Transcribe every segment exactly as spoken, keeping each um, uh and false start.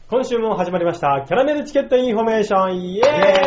今週も始まりましたキャラメルチケットインフォメーション、イエーイ。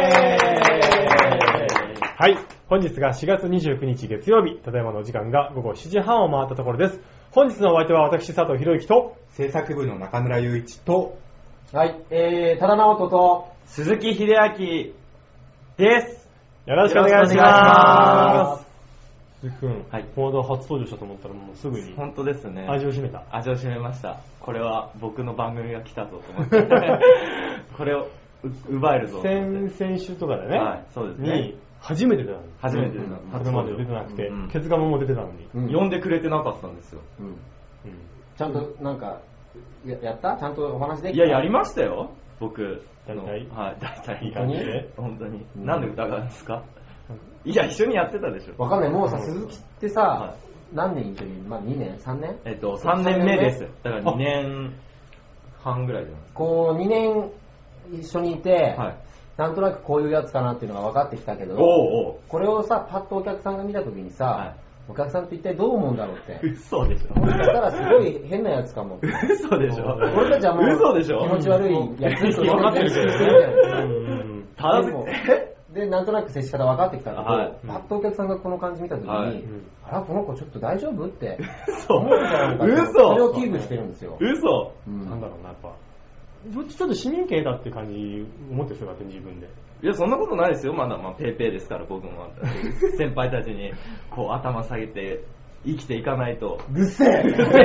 はい、本日がしがつにじゅうくにち月曜日、ただいまのお時間が午後しちじはんを回ったところです。本日のお相手は私佐藤博之と制作部の中村雄一と、 はい、えー、多田直人と鈴木秀明です。 よろしくお願いします。鈴木くん、 はい、 この間初登場したと思ったらもうすぐに本当ですね。 味を占めた。 味を占めました。これは僕の番組が来たぞと思ってこれを奪えるぞ。 先々週とかでね、 はい、そうですね。 に初めて出たの。 初めて出たの。 それまで出てなくて、 うん、 ケツガモも出てたのに、 うん、呼んでくれてなかったんですよ。うんうん、 ちゃんとなんか や, やったちゃんとお話できた。 いややりましたよ。僕大体はい大体いい感じで本当に、うん、なんで疑うんですか。いや一緒にやってたでしょ。 わかんない。もうさ、うん、鈴木ってさ、はい、何年一緒に、まあ、にねんさんねんえっとさんねんめです。だからにねんはんぐらいじゃないですか。 こうにねん一緒にいて、はい、なんとなくこういうやつかなっていうのが分かってきたけど、 おうおうこれをさパッとお客さんが見た時にさ、はい、お客さんって一体どう思うんだろうって。 嘘でしょ。 もしかしたらすごい変なやつかも。 嘘でしょ。 俺たちはもう嘘でしょ。 気持ち悪いやつと分かってるけど。 ただでなんとなく接し方分かってきたけど、はい、パッとお客さんがこの感じ見た時に、はい、あらこの子ちょっと大丈夫って思うんじゃないかと。 嘘。 それを危惧してるんですよ。 嘘。 うん、なんだろうなやっぱ。ちょっと市民権だって感じ思ってる人があって自分で。 いやそんなことないですよ。まだまあペーペーですから僕も先輩たちにこう頭下げて生きていかないと。 うっせえ。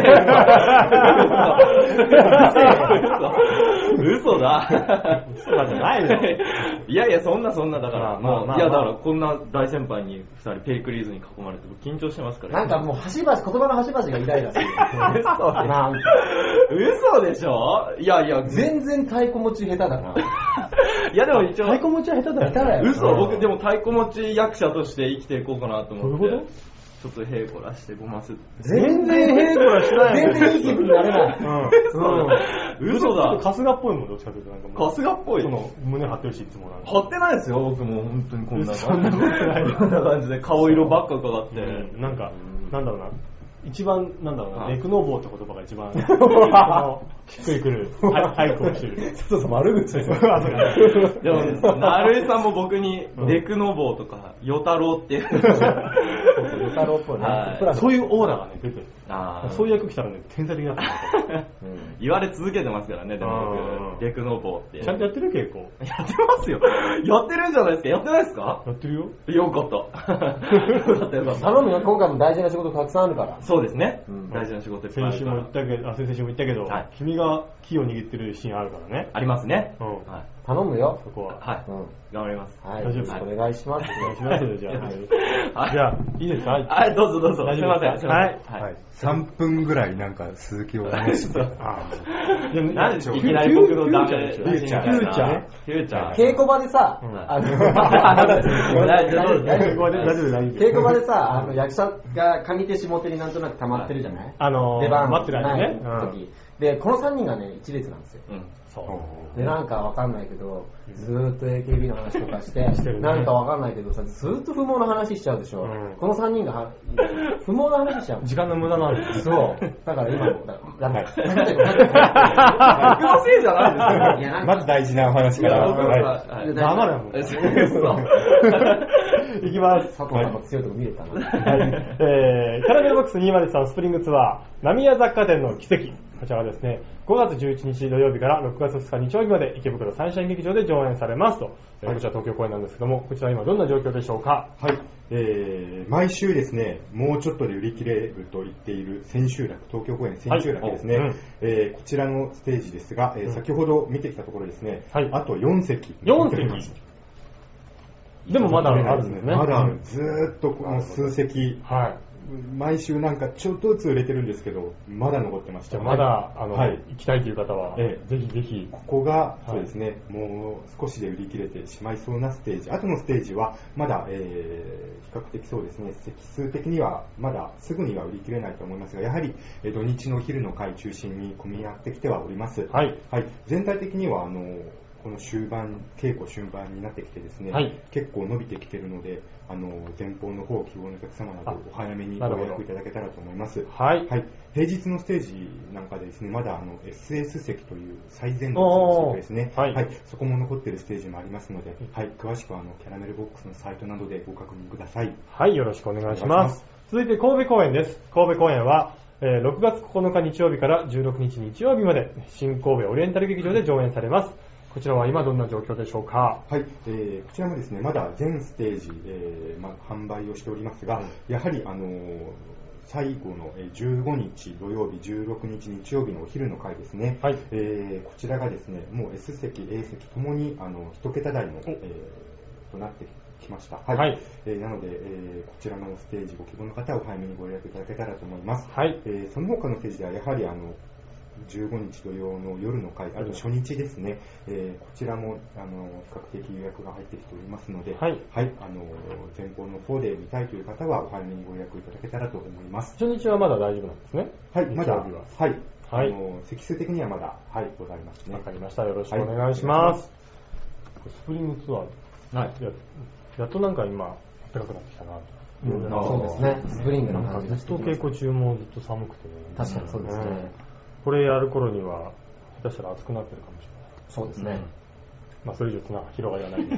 嘘だ。 嘘だじゃないの。 いやいやそんなそんなだからまあまあいやだからこんな大先輩にふたりペイクリーズに囲まれて緊張してますから。 なんかもう端々言葉の端々がイライラする。 嘘なんか嘘でしょ。いやいや全然太鼓持ち下手だな。 いやでも一応太鼓持ちは下手だよ。 下手だよ。 嘘。僕でも太鼓持ち役者として生きていこうかなと思って。 どういうこと？ ちょっとへいこらしてごます。 全然へいこらしない。全然いい気分になれない。 うん。嘘だ。 春日っぽいもんどっちかというとなんかもう。 春日っぽい。 その胸張ってるしいつもなんか。 張ってないですよ。僕も本当にこんな感じ。こんな感じで顔色ばっかかかって、 うん、なんかなんだろうな。一番なんだろうな、ネクノーボーって言葉が一番しっくりくる俳句をしてる。 そうそう悪口ですよ。 でもなるえさんも僕にネクノーボーとかヨタロウっていうヨタロウっぽいね。 そういうオーラがね出てる。あそういう役来たらね天才的だった。 言われ続けてますからね。でも僕ネクノーボーってちゃんとやってる稽古。 やってますよ。やってるんじゃないですか。やってないですか。 やってるよ。 よかった。 頼むよ。今回も大事な仕事たくさんあるから。 そうですね、うん、大事な仕事いっぱいあるから。 先週も言ったけど、あ、先々週も言ったけど、はい、君がキーを握ってるシーンあるからね。 ありますね。 うん、はい、頼むよ。 そこは。 はい。うん、頑張ります。 はい。大丈夫です。お願いします。 お願いしますよ、じゃあ。はい、じゃあ、いいですか。 はい、どうぞどうぞ。すみません。 はい。 はい。さんぷんぐらいなんか鈴木を話して。 ああ。何でしょう。いきなり僕のダメ。フューチャー。 フューチャー。 フューチャー。 稽古場でさ、あの、 大丈夫大丈夫稽古場でさ、あの役者が上手下手になんとなく溜まってるじゃない。 あの出番待ってる間ね。 時でこのさんにんがね一列なんですよ。そうでなんかわかんないけどずーっと エーケービー の話とかしてなんかわかんないけどさずーっと不毛な話しちゃうでしょ。このさんにんが不毛な話しちゃう。 時間の無駄なんです。 そうだから今もだから僕のせいじゃないですよ。 まず大事なお話から。 黙れよ。いきます。 佐藤さんの強いとこ見れたな。 えー、キャラメルボックスにひゃくさんスプリングツアー浪屋雑貨店の奇跡、こちらはですねごがつじゅういちにち土曜日からろくがつふつか日曜日まで池袋サンシャイン劇場で上演されますと、えー、こちら東京公演なんですけども、こちら今どんな状況でしょうか。 はい、えー、毎週ですねもうちょっとで売り切れると言っている千秋楽、東京公演千秋楽ですね、はい、うん、えー、こちらのステージですが、えー、先ほど見てきたところですね、はい、あとよんせきよんせきでもまだあるんですね。 まだある。ずーっとこの数席、はい、毎週なんかちょっとずつ売れてるんですけど、まだ残ってました。 じゃあまだ、あの、はい、行きたいという方は、ええ、ぜひぜひ。 ここが、そうですね、はい、もう少しで売り切れてしまいそうなステージ。後のステージは、まだ、えー、比較的そうですね、席数的にはまだすぐには売り切れないと思いますが、やはり、えー、土日の昼の会中心に混み合ってきてはおります。はい。はい。全体的には、あの、 この終盤、稽古終盤になってきてですね、はい、結構伸びてきているので、あの前方の方、希望のお客様などお早めにご予約いただけたらと思います。 はい。 はい。平日のステージなんかでですね、まだあの エスエス 席という最前列の席ですね、はい、はい。そこも残っているステージもありますので、はい。詳しくはあのキャラメルボックスのサイトなどでご確認ください。 はい。よろしくお願いします。続いて神戸公演です。神戸公演は、えー、ろくがつここのか日曜日からじゅうろくにち日曜日まで新神戸オリエンタル劇場で上演されます。こちらは今どんな状況でしょうか。 はい、えー、こちらもですね、まだ全ステージ、えーまあ、販売をしておりますが、やはり、あのー、最後のじゅうごにち土曜日、じゅうろくにち日曜日のお昼の回ですね、はい、えー、こちらがですね、もう S 席、A 席ともにあの一桁台の、えー、となってきました。はい。はい、えー、なので、えー、こちらのステージご希望の方はお早めにご予約いただけたらと思います。はい。えー、その他のステージではやはりあのじゅうごにち土曜の夜の回、あと初日ですね、えー、こちらもあの比較的予約が入ってきておりますので、はい、はい、あの前方の方で見たいという方はお早めにご予約いただけたらと思います。 初日はまだ大丈夫なんですね。 はい、まだ、はい、はい、あの席数的にはまだ、はい、ございますね。 わかりました。よろしくお願いします。はい、スプリングツアー、はい、や, やっとなんか今暖かくなってきたなと。 うん、そうですね。スプリングの感じです。 ずっと稽古中もずっと寒くてね。 確かにそうですね。 これやる頃には下手したら暑くなってるかもしれない。 そうですね。うん、 まあそれ以上つな広がりはないんで。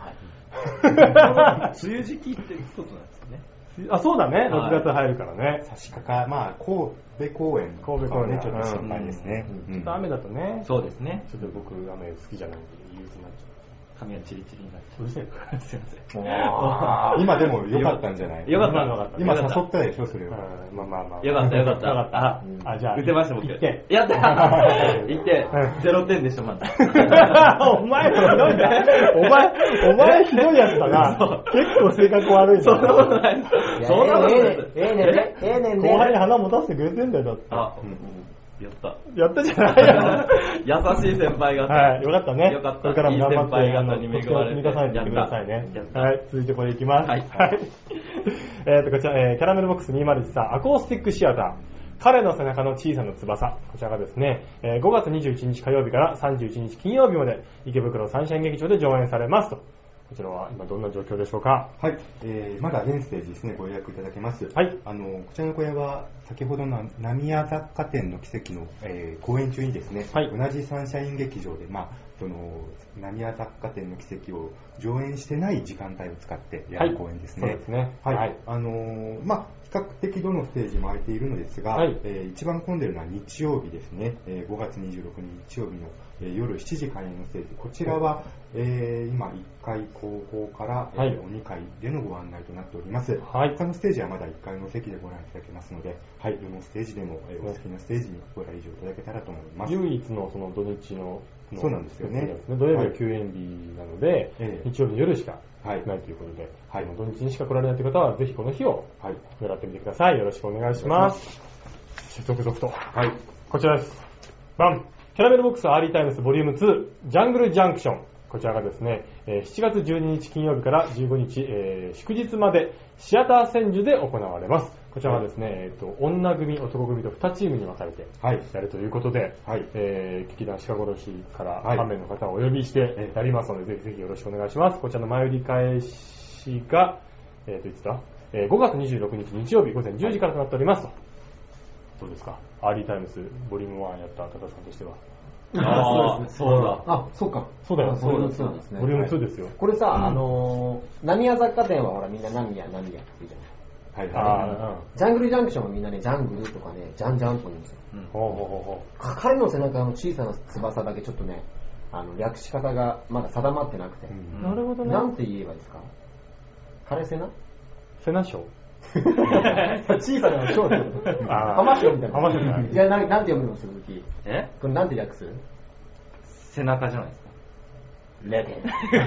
はい。梅雨時期ってことなんですよね。 あ、そうだね。ろくがつ入るからね。 差し掛か、まあ神戸公演、 神戸公演ね、 ちょっと心配ですね。 ちょっと雨だとね。 そうですね。 ちょっと僕雨好きじゃないんで憂鬱になっちゃう。 髪がチリチリになっちゃう。うるせえな。 すいません。 今でも良かったんじゃない？ 良かった。 今誘ったでしょ、それは。 まあまあまあ。 良かった、良かった。 あ、あ、じゃあ。 打てました、僕。 いってん。 やったいってん。ゼロてんでした、まだ。 お前ひどいな。お前、お前ひどいやつだな。結構性格悪いな。 そんなことない。 そんなことない。ええねんね。ええねんね。 後輩に花持たせてくれてんだよ、だって。 あ、やった。 やったじゃない優しい先輩方。 はい、よかったね。 よかった。 これからも頑張って、 いい先輩方に恵まれて。 積み重ねていってくださいね。はい、続いてこれいきます。はい。えっと、こちら、えー、キャラメルボックスにまるいちさん、アコースティックシアター。彼の背中の小さな翼。こちらがですね、えー、ごがつにじゅういちにち火曜日からさんじゅういちにち金曜日まで、池袋サンシャイン劇場で上演されますと。こちらは今どんな状況でしょうか。 はい、えー、まだ全ステージですね、ご予約いただけます。はい。あの、こちらの公演は、先ほどの浪屋雑貨店の奇跡の、えー、公演中にですね、はい、同じサンシャイン劇場で、まあ、その、浪屋雑貨店の奇跡を上演してない時間帯を使ってやる公演ですね。はい、そうですね。はい。はい、あのー、まあ、比較的どのステージも空いているのですが、はい、えー、一番混んでいるのは日曜日ですね、えー、ごがつにじゅうろくにち日曜日の、えー、夜しちじ開演のステージ、こちらは、えー、今いっかい後方から、はい、えー、にかいでのご案内となっております。はい、他のステージはまだいっかいの席でご覧いただけますので、はい、どのステージでも、えー、お好きなステージにご来場いただけたらと思います。 唯一のその土日のそうなんですよね。 土曜日は休園日なので、はい、日曜日の夜しかないということで、はい、土日にしか来られないという方はぜひこの日を狙ってみてください。よろしくお願いします。続々と、はい、こちらです。バンキャラメルボックスアーリータイムスボリュームツージャングルジャンクション。こちらがですね、しちがつじゅうににち金曜日からじゅうごにち、えー、祝日までシアター千住で行われます。こちらはですね、はい、えーと、女組、男組とにチームに分かれてやるということで、はい、えー、劇団鹿殺しからさんめいの方をお呼びしてやりますので、はい、ぜひぜひよろしくお願いします。こちらの前売り開始が、えーと、いつだ、えー、ごがつにじゅうろくにち日曜日午前じゅうじからとなっておりますと。どうですか、アーリータイムスボリュームワンやった多田さんとしては。 ああ、そうだ。 あ、そうか。 そうだよ。 ボリュームツーなんですね。 ボリュームツーですよ。 これさ、あのー、浪屋雑貨店はほらみんな浪屋、浪屋って言うじゃない。はいはい。ジャングルジャンクションはみんなね、ジャングルとかね、ジャンジャンと言うんですよ。ほうほうほうほう。彼の背中の小さな翼だけちょっとね、あの、略し方がまだ定まってなくて。 なるほどね。 なんて言えばいいですか？彼背中？ 背中賞小さな賞ってこと。浜賞みたいな。浜賞みたいな。じゃあ、なんて読むの鈴木？え？これなんて略する？ 背中じゃないですか。 レテン。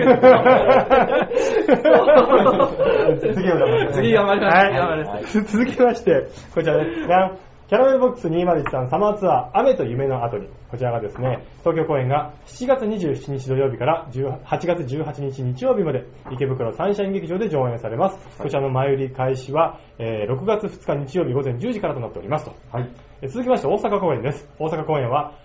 次を頑張ります。 次頑張ります。 はい。続きまして、こちらです。キャラメルボックスにまるいちさんサマーツアー雨と夢の後に、こちらがですね、東京公演がしちがつにじゅうしちにち土曜日からはちがつじゅうはちにち日曜日まで池袋サンシャイン劇場で上演されます。こちらの前売り開始は、えー、ろくがつふつか日曜日午前じゅうじからとなっておりますと。はい。続きまして大阪公演です。大阪公演は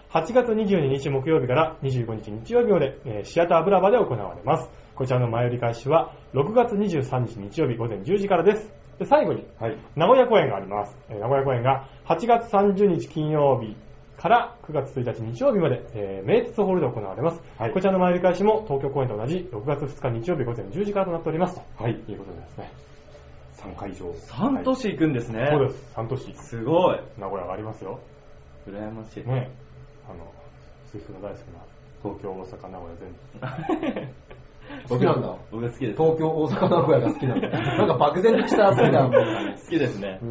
はちがつにじゅうににち木曜日からにじゅうごにち日曜日まで、えー、シアターブラバで行われます。こちらの前売り開始はろくがつにじゅうさんにち日曜日午前じゅうじからです。で最後に、はい、名古屋公演があります。えー、名古屋公演がはちがつさんじゅうにち金曜日からくがつついたち日曜日まで、えー、名鉄ホールで行われます。はい、こちらの前売り開始も東京公演と同じろくがつふつか日曜日午前じゅうじからとなっております。はい、ということでですね。さんかいじょう。 さん都市行くんですね。 そうです、さん都市。 すごい。 名古屋がありますよ。 羨ましい。 ね、あの、スイフの大好きな東京、大阪、名古屋全部。 好きなんだ。 僕が好きです。 東京、大阪、名古屋が好きなんだ。なんか漠然とした好きなものが好きですね。 うん、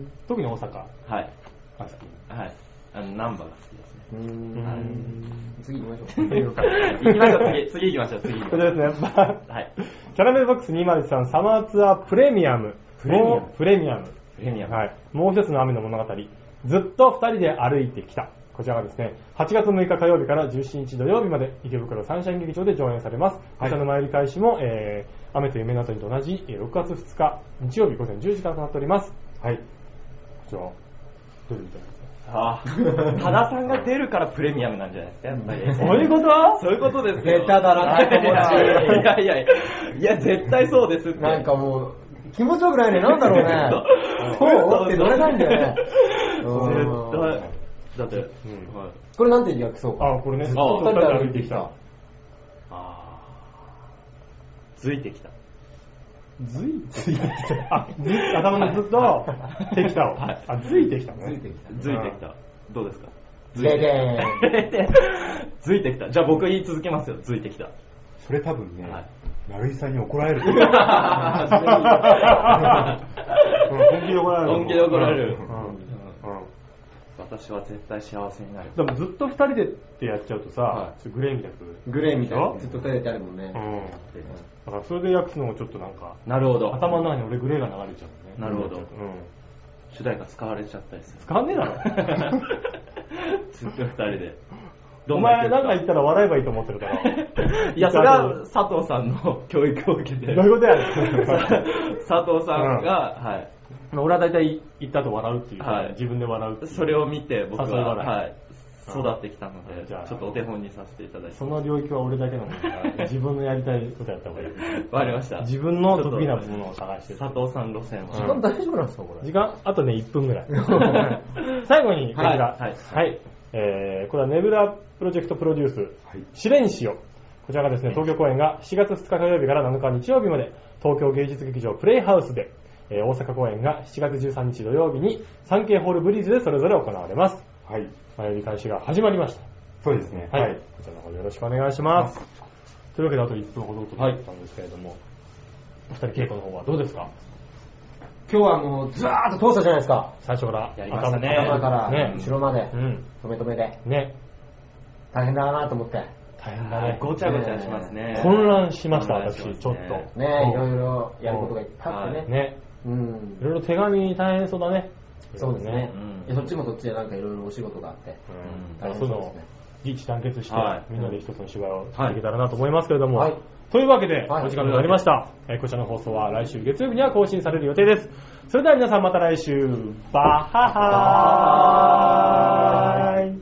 特に大阪。 はい。 あ、好き。はい。あの、ナンバーが好きですね。 うーん、はい、次行きましょう。 行きましょう、次。次行きましょう、次。 それですね。はい。キャラメルボックスにまるさんサマーツアープレミアム。プレミアム。プレミアム。 プレミアム。 はい。もう一つの雨の物語。ずっと二人で歩いてきた。こちらがですね、はちがつむいか火曜日からじゅうしちにち土曜日まで池袋サンシャイン劇場で上演されます。こちらの前売り開始も、えー、雨と夢の後にと同じろくがつふつか日曜日午前じゅうじからとなっております。はい。こちら、どういうみたいですか？ ああ、多田さんが出るからプレミアムなんじゃないですか、やっぱり。 そういうことそういうことですよ。 下手だなって気持ち。 いやいやいや、いや、絶対そうですって。 なんかもう、気持ちよくないね。なんだろうね。そうって乗れないんだよね。 絶対。だって、うん、 これなんて訳そうか。 あ、これね。 ずっと二人で歩いてきた。ああ。ずいてきた。 ずいてきた。あ、頭のずっと、てきたを。あ、ずいてきたね。 ずいてきた。ずいてきた。どうですか？ ずいてー。 ずいてきた。じゃあ僕言い続けますよ。ずいてきた。 それ多分ね、成井さんに怒られる。 本気で怒られる。 本気で怒られる。私は絶対幸せになる。 でもずっと二人でってやっちゃうとさ、はい、グレーみたいな。 グレーみたいな。ずっと二人でってあるもんね。うん。 だからそれで訳すのもちょっとなんか、 なるほど。 頭の中に俺グレーが流れちゃうね。 なるほど。うん。主題歌使われちゃったりする。 使わねえだろ。 ずっと二人で。 お前なんか言ったら笑えばいいと思ってるから。 いや、それは佐藤さんの教育を受けて。 どういうことやねん。 佐藤さんが、はい。 俺は大体言った後笑うっていう、はい、自分で笑うっていう。 それを見て僕は、はい、育ってきたので、じゃあちょっとお手本にさせていただいて。 その領域は俺だけのものだから自分のやりたいことやった方がいい。 わかりました。 自分の得意なものを探して。 佐藤さん路線は。 時間大丈夫なんですかこれ。 時間あとねいっぷんぐらい。最後にこちら、はいはいはい、えー、これはネブラプロジェクトプロデュース、はい、試練しよ。こちらがですね東京公演がしがつふつか火曜日からなのか日曜日まで東京芸術劇場プレイハウスで。えー、大阪公演がしちがつじゅうさんにち土曜日にサンケイホールブリーズでそれぞれ行われます。はい。前売り開始が始まりました。 そうですね。 はい。はい、こちらの方よろしくお願いします。というわけであといっぷんほどとなったんですけれども、はい、お二人稽古の方はどうですか？ 今日はもうずーっと通したじゃないですか。 最初からやりましたね。 頭から後ろまで、うん、止め止めで。 ね。 大変だなと思って。 大変だね。 ごちゃごちゃしますね。 混乱しました、私、ちょっと。 ね、いろいろやることがいっぱいあってね。 ね。うん。いろいろ手紙大変そうだね。 そうですね。うん、そっちもそっちでなんかいろいろお仕事があって。 うん。そういうのを一致団結して、みんなで一つの芝居をしていけたらなと思いますけれども。はい。というわけで、お時間となりました。えー、こちらの放送は来週月曜日には更新される予定です。それでは皆さんまた来週、バッハハーイ。